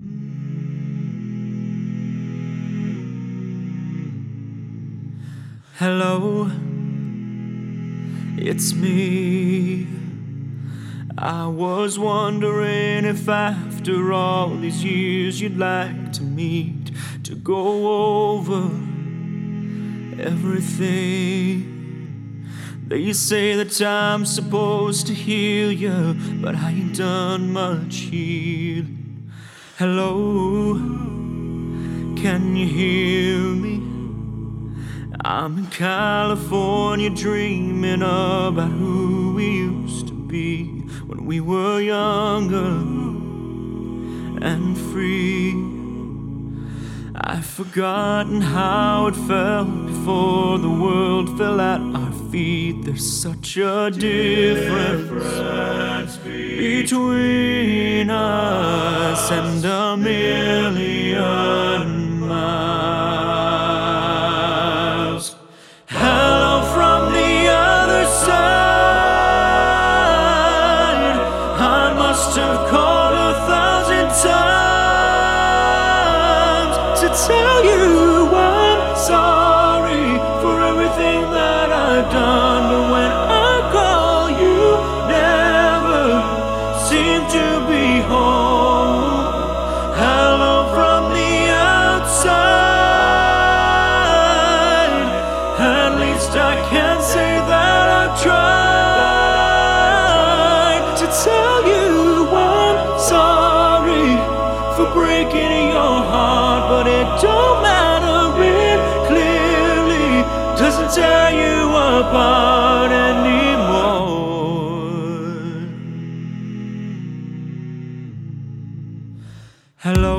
Hello, it's me. I was wondering if after all these years you'd like to meet to go over everything. They say that time's supposed to heal you, but I ain't done much healing. Hello, can you hear me? I'm in California dreaming about who we used to be when we were younger and free. I've forgotten how it felt before the world fell at our feet. There's such a difference between us and a million miles. Hello from the other side. I must have called 1,000 times to tell you I'm sorry for everything that I've done. But when I call, you never seem to be home. Hello from the outside. At least I can say that I've tried to tell you I'm sorry for breaking your heart, but it don't matter, it clearly doesn't tear you apart anymore. Hello,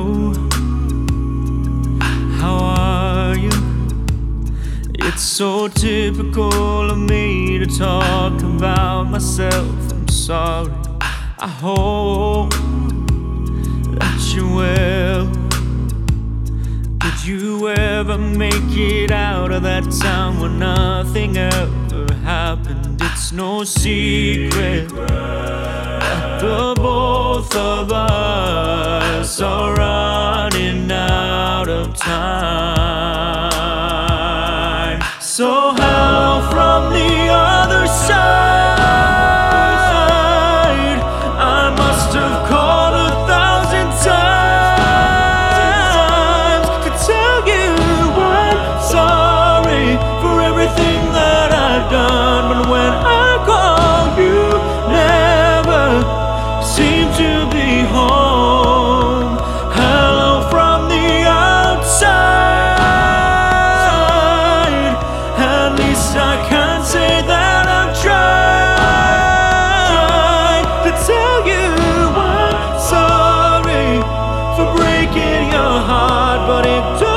how are you? It's so typical of me to talk about myself. I'm sorry. I hope that you're well. Did you ever make it out of that town where nothing ever happened? It's no secret that the both of us are running out of time. So hello from the other side. I must have called 1,000 times to tell you I'm sorry for everything that I've done. But when I call, you never seem to be home. Hello from the outside. At least I can say that I've tried to tell you I'm sorry for breaking your heart, but it